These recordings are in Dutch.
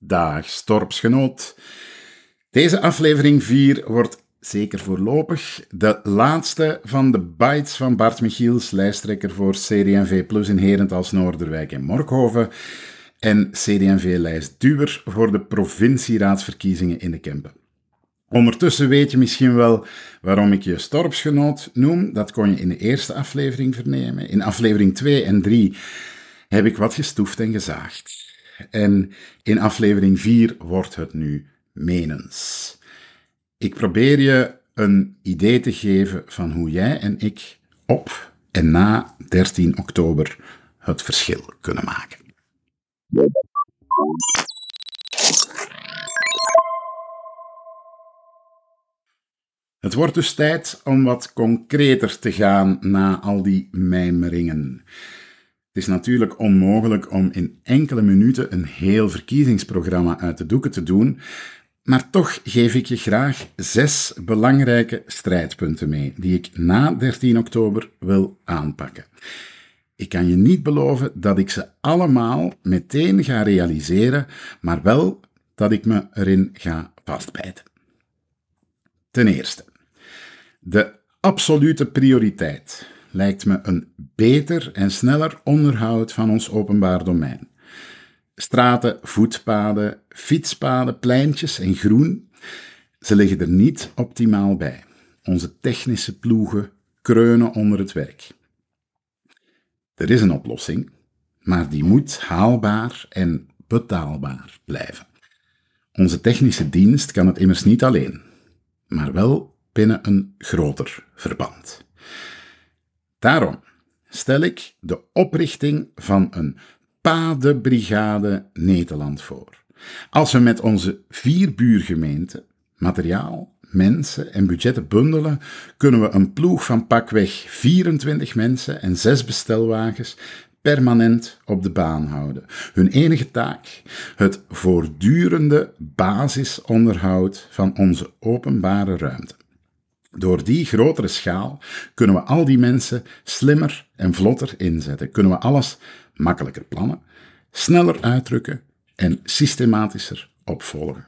Dag Storpsgenoot. Deze aflevering 4 wordt zeker voorlopig de laatste van de bites van Bart Michiels, lijsttrekker voor CD&V Plus in Herentals, Noorderwijk en Morkhoven en CD&V-lijstduwer voor de provincieraadsverkiezingen in de Kempen. Ondertussen weet je misschien wel waarom ik je Storpsgenoot noem. Dat kon je in de eerste aflevering vernemen. In aflevering 2 en 3 heb ik wat gestoefd en gezaagd. En in aflevering 4 wordt het nu menens. Ik probeer je een idee te geven van hoe jij en ik op en na 13 oktober het verschil kunnen maken. Het wordt dus tijd om wat concreter te gaan na al die mijmeringen. Het is natuurlijk onmogelijk om in enkele minuten een heel verkiezingsprogramma uit de doeken te doen, maar toch geef ik je graag 6 belangrijke strijdpunten mee, die ik na 13 oktober wil aanpakken. Ik kan je niet beloven dat ik ze allemaal meteen ga realiseren, maar wel dat ik me erin ga vastbijten. Ten eerste, de absolute prioriteit lijkt me een beter en sneller onderhoud van ons openbaar domein. Straten, voetpaden, fietspaden, pleintjes en groen, ze liggen er niet optimaal bij. Onze technische ploegen kreunen onder het werk. Er is een oplossing, maar die moet haalbaar en betaalbaar blijven. Onze technische dienst kan het immers niet alleen, maar wel binnen een groter verband. Daarom stel ik de oprichting van een padenbrigade Nederland voor. Als we met onze 4 buurgemeenten materiaal, mensen en budgetten bundelen, kunnen we een ploeg van pakweg 24 mensen en 6 bestelwagens permanent op de baan houden. Hun enige taak: het voortdurende basisonderhoud van onze openbare ruimte. Door die grotere schaal kunnen we al die mensen slimmer en vlotter inzetten. Kunnen we alles makkelijker plannen, sneller uitdrukken en systematischer opvolgen.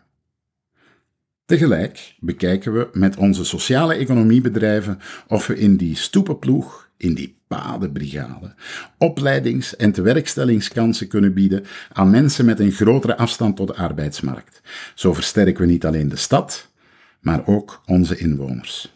Tegelijk bekijken we met onze sociale economiebedrijven of we in die stoepenploeg, in die padenbrigade, opleidings- en tewerkstellingskansen kunnen bieden aan mensen met een grotere afstand tot de arbeidsmarkt. Zo versterken we niet alleen de stad, maar ook onze inwoners.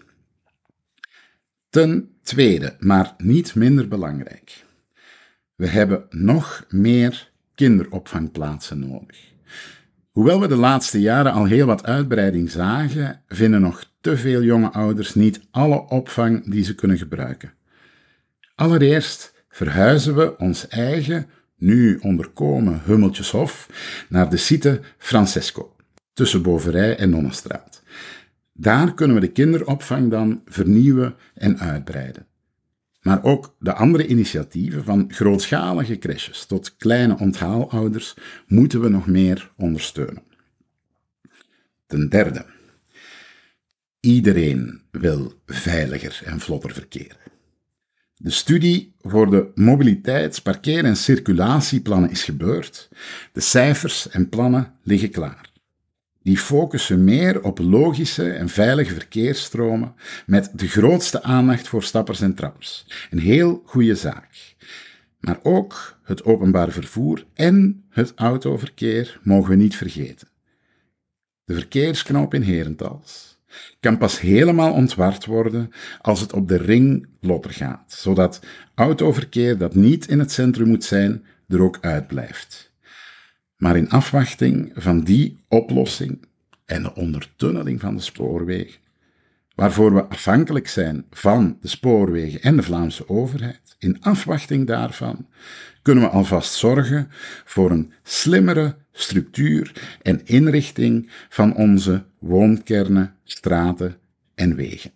Ten tweede, maar niet minder belangrijk. We hebben nog meer kinderopvangplaatsen nodig. Hoewel we de laatste jaren al heel wat uitbreiding zagen, vinden nog te veel jonge ouders niet alle opvang die ze kunnen gebruiken. Allereerst verhuizen we ons eigen, nu onderkomen Hummeltjeshof naar de site Francesco, tussen Boverij en Nonnenstraat. Daar kunnen we de kinderopvang dan vernieuwen en uitbreiden. Maar ook de andere initiatieven, van grootschalige crèches tot kleine onthaalouders, moeten we nog meer ondersteunen. Ten derde, iedereen wil veiliger en vlotter verkeer. De studie voor de mobiliteits-, parkeer- en circulatieplannen is gebeurd. De cijfers en plannen liggen klaar. Die focussen meer op logische en veilige verkeersstromen met de grootste aandacht voor stappers en trappers. Een heel goede zaak. Maar ook het openbaar vervoer en het autoverkeer mogen we niet vergeten. De verkeersknoop in Herentals kan pas helemaal ontward worden als het op de ring vlotter gaat, zodat autoverkeer dat niet in het centrum moet zijn, er ook uitblijft. Maar in afwachting van die oplossing en de ondertunneling van de spoorwegen, waarvoor we afhankelijk zijn van de spoorwegen en de Vlaamse overheid, in afwachting daarvan kunnen we alvast zorgen voor een slimmere structuur en inrichting van onze woonkernen, straten en wegen.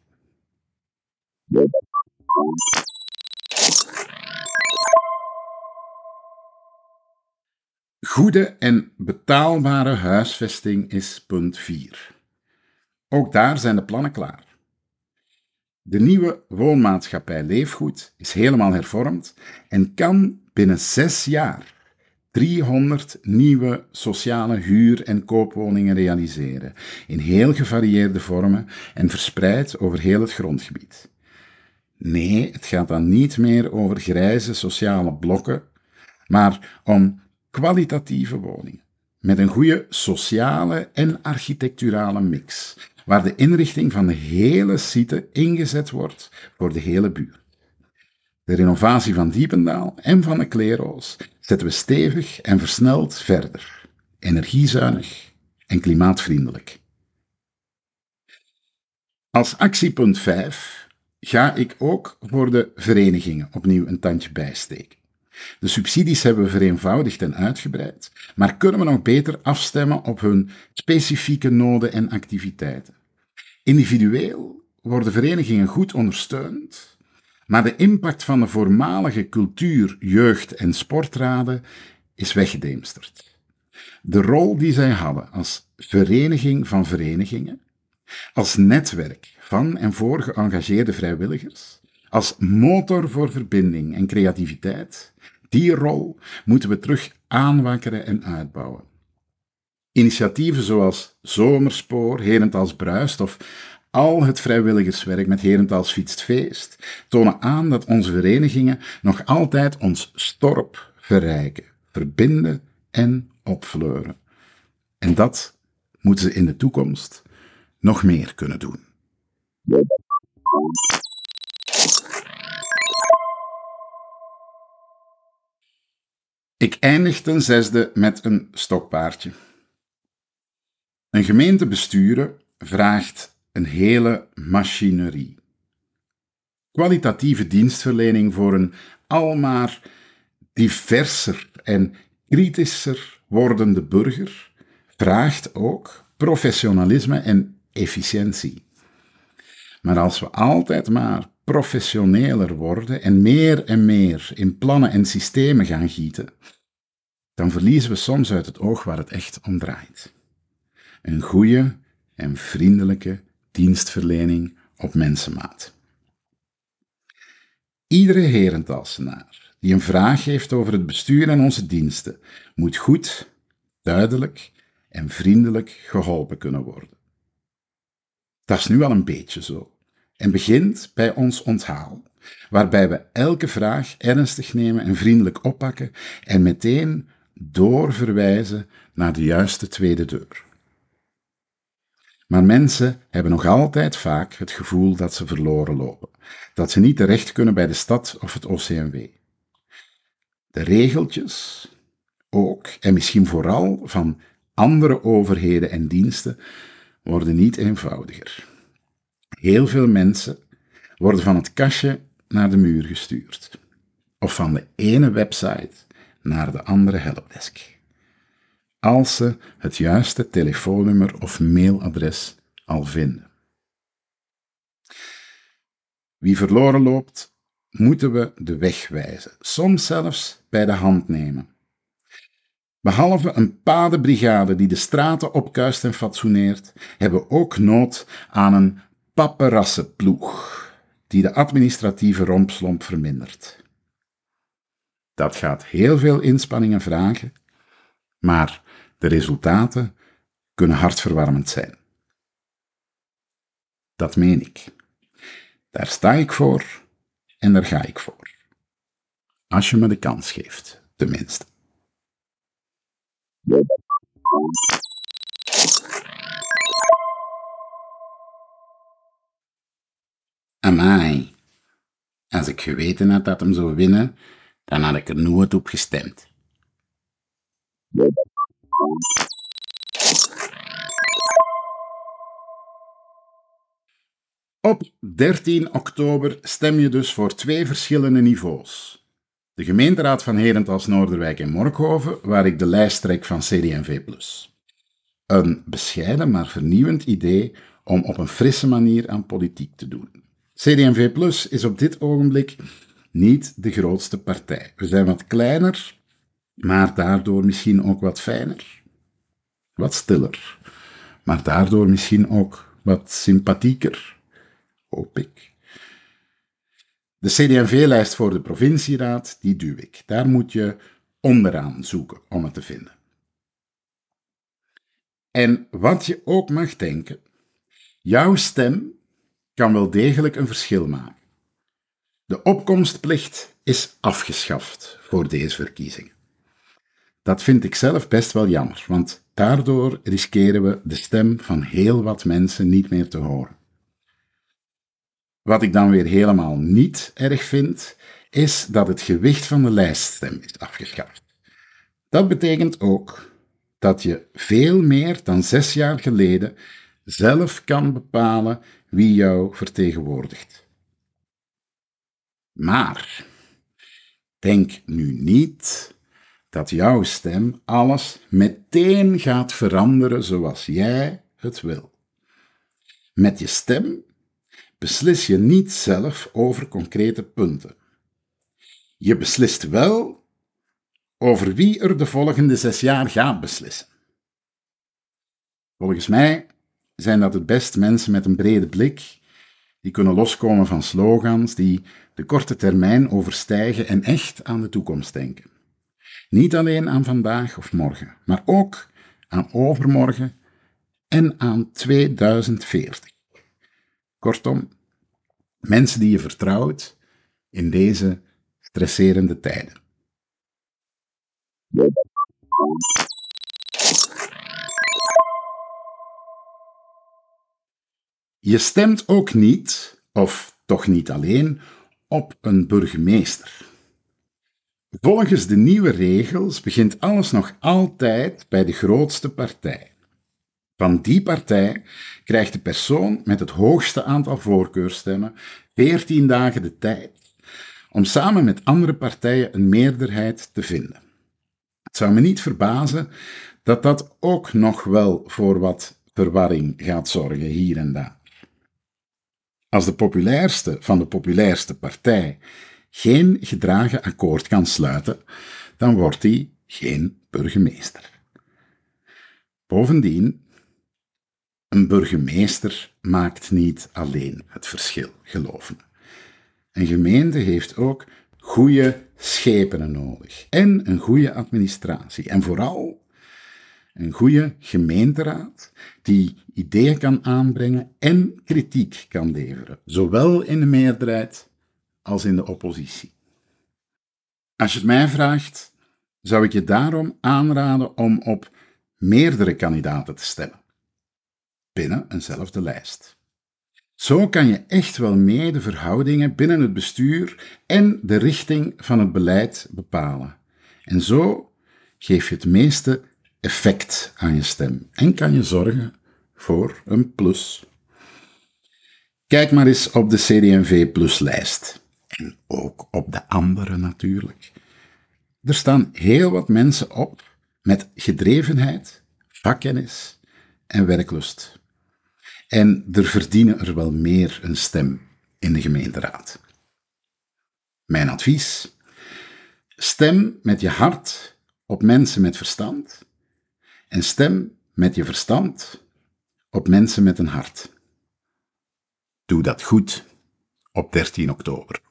Goede en betaalbare huisvesting is punt 4. Ook daar zijn de plannen klaar. De nieuwe woonmaatschappij Leefgoed is helemaal hervormd en kan binnen 6 jaar 300 nieuwe sociale huur- en koopwoningen realiseren, in heel gevarieerde vormen en verspreid over heel het grondgebied. Nee, het gaat dan niet meer over grijze sociale blokken, maar om kwalitatieve woningen, met een goede sociale en architecturale mix, waar de inrichting van de hele site ingezet wordt voor de hele buurt. De renovatie van Diependaal en van de Klero's zetten we stevig en versneld verder, energiezuinig en klimaatvriendelijk. Als actiepunt 5 ga ik ook voor de verenigingen opnieuw een tandje bijsteken. De subsidies hebben we vereenvoudigd en uitgebreid, maar kunnen we nog beter afstemmen op hun specifieke noden en activiteiten. Individueel worden verenigingen goed ondersteund, maar de impact van de voormalige cultuur-, jeugd- en sportraden is weggedemsterd. De rol die zij hadden als vereniging van verenigingen, als netwerk van en voor geëngageerde vrijwilligers, als motor voor verbinding en creativiteit, die rol moeten we terug aanwakkeren en uitbouwen. Initiatieven zoals Zomerspoor, Herentals Bruist of al het vrijwilligerswerk met Herentals Fietst Feest tonen aan dat onze verenigingen nog altijd ons dorp verrijken, verbinden en opfleuren. En dat moeten ze in de toekomst nog meer kunnen doen. Ik eindig ten zesde met een stokpaardje. Een gemeente besturen vraagt een hele machinerie. Kwalitatieve dienstverlening voor een almaar diverser en kritischer wordende burger vraagt ook professionalisme en efficiëntie. Maar als we altijd maar professioneler worden en meer in plannen en systemen gaan gieten, dan verliezen we soms uit het oog waar het echt om draait. Een goede en vriendelijke dienstverlening op mensenmaat. Iedere Herenthalsenaar die een vraag heeft over het bestuur en onze diensten, moet goed, duidelijk en vriendelijk geholpen kunnen worden. Dat is nu al een beetje zo en begint bij ons onthaal, waarbij we elke vraag ernstig nemen en vriendelijk oppakken en meteen doorverwijzen naar de juiste tweede deur. Maar mensen hebben nog altijd vaak het gevoel dat ze verloren lopen, dat ze niet terecht kunnen bij de stad of het OCMW. De regeltjes, ook en misschien vooral van andere overheden en diensten, worden niet eenvoudiger. Heel veel mensen worden van het kastje naar de muur gestuurd, of van de ene website naar de andere helpdesk, als ze het juiste telefoonnummer of mailadres al vinden. Wie verloren loopt, moeten we de weg wijzen, soms zelfs bij de hand nemen. Behalve een padenbrigade die de straten opkuist en fatsoeneert, hebben we ook nood aan een paperassenploeg die de administratieve rompslomp vermindert. Dat gaat heel veel inspanningen vragen, maar de resultaten kunnen hartverwarmend zijn. Dat meen ik. Daar sta ik voor en daar ga ik voor. Als je me de kans geeft, tenminste. Amai, als ik geweten had dat hem zou winnen, dan had ik er nooit op gestemd. Op 13 oktober stem je dus voor 2 verschillende niveaus. De gemeenteraad van Herentals, Noorderwijk en Morkhoven, waar ik de lijst trek van CD&V+. Een bescheiden maar vernieuwend idee om op een frisse manier aan politiek te doen. CD&V+ is op dit ogenblik niet de grootste partij. We zijn wat kleiner, maar daardoor misschien ook wat fijner. Wat stiller, maar daardoor misschien ook wat sympathieker, hoop ik. De CD&V-lijst voor de provincieraad, die duw ik. Daar moet je onderaan zoeken om het te vinden. En wat je ook mag denken, jouw stem kan wel degelijk een verschil maken. De opkomstplicht is afgeschaft voor deze verkiezingen. Dat vind ik zelf best wel jammer, want daardoor riskeren we de stem van heel wat mensen niet meer te horen. Wat ik dan weer helemaal niet erg vind, is dat het gewicht van de lijststem is afgeschaft. Dat betekent ook dat je veel meer dan 6 jaar geleden zelf kan bepalen wie jou vertegenwoordigt. Maar denk nu niet dat jouw stem alles meteen gaat veranderen zoals jij het wil. Met je stem beslis je niet zelf over concrete punten. Je beslist wel over wie er de volgende 6 jaar gaat beslissen. Volgens mij zijn dat het best mensen met een brede blik, die kunnen loskomen van slogans die de korte termijn overstijgen en echt aan de toekomst denken. Niet alleen aan vandaag of morgen, maar ook aan overmorgen en aan 2040. Kortom, mensen die je vertrouwt in deze stresserende tijden. Je stemt ook niet, of toch niet alleen, op een burgemeester. Volgens de nieuwe regels begint alles nog altijd bij de grootste partij. Van die partij krijgt de persoon met het hoogste aantal voorkeurstemmen 14 dagen de tijd om samen met andere partijen een meerderheid te vinden. Het zou me niet verbazen dat dat ook nog wel voor wat verwarring gaat zorgen hier en daar. Als de populairste van de populairste partij geen gedragen akkoord kan sluiten, dan wordt hij geen burgemeester. Bovendien, een burgemeester maakt niet alleen het verschil, geloof me. Een gemeente heeft ook goede schepenen nodig en een goede administratie. En vooral een goede gemeenteraad die ideeën kan aanbrengen en kritiek kan leveren, zowel in de meerderheid als in de oppositie. Als je het mij vraagt, zou ik je daarom aanraden om op meerdere kandidaten te stemmen, binnen eenzelfde lijst. Zo kan je echt wel mee de verhoudingen binnen het bestuur en de richting van het beleid bepalen. En zo geef je het meeste effect aan je stem en kan je zorgen voor een plus. Kijk maar eens op de CD&V-pluslijst. En ook op de andere natuurlijk. Er staan heel wat mensen op met gedrevenheid, vakkennis en werklust. En er verdienen er wel meer een stem in de gemeenteraad. Mijn advies: stem met je hart op mensen met verstand en stem met je verstand op mensen met een hart. Doe dat goed op 13 oktober.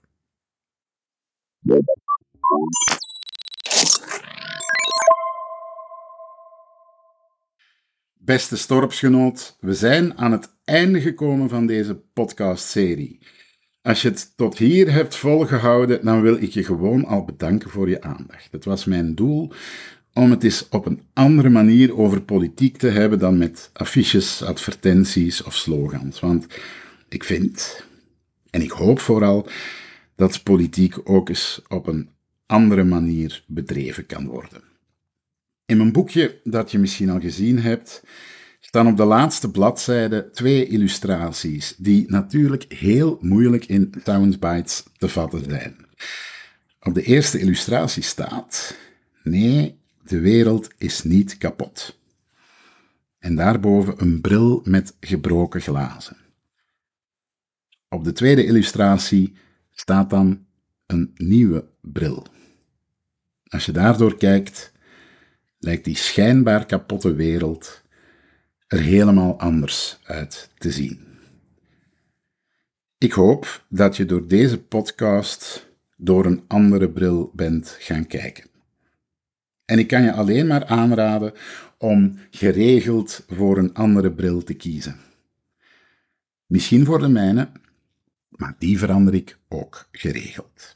Beste Storpsgenoot, we zijn aan het einde gekomen van deze podcastserie. Als je het tot hier hebt volgehouden, dan wil ik je gewoon al bedanken voor je aandacht. Het was mijn doel om het eens op een andere manier over politiek te hebben dan met affiches, advertenties of slogans. Want ik vind, en ik hoop vooral, dat politiek ook eens op een andere manier bedreven kan worden. In mijn boekje, dat je misschien al gezien hebt, staan op de laatste bladzijde 2 illustraties, die natuurlijk heel moeilijk in soundbites te vatten zijn. Op de eerste illustratie staat: nee, de wereld is niet kapot. En daarboven een bril met gebroken glazen. Op de tweede illustratie staat dan een nieuwe bril. Als je daardoor kijkt, lijkt die schijnbaar kapotte wereld er helemaal anders uit te zien. Ik hoop dat je door deze podcast door een andere bril bent gaan kijken. En ik kan je alleen maar aanraden om geregeld voor een andere bril te kiezen. Misschien voor de mijne, maar die verander ik ook geregeld.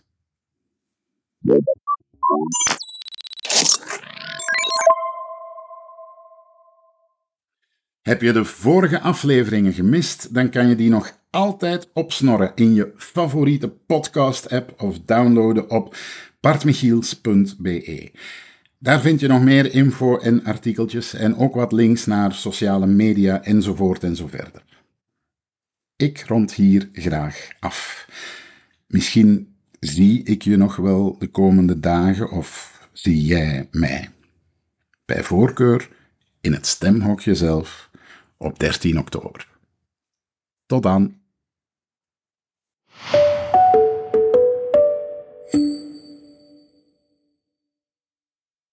Heb je de vorige afleveringen gemist, dan kan je die nog altijd opsnorren in je favoriete podcast-app of downloaden op bartmichiels.be. Daar vind je nog meer info en artikeltjes en ook wat links naar sociale media enzovoort en zo verder. Ik rond hier graag af. Misschien zie ik je nog wel de komende dagen of zie jij mij. Bij voorkeur in het stemhokje zelf op 13 oktober. Tot dan.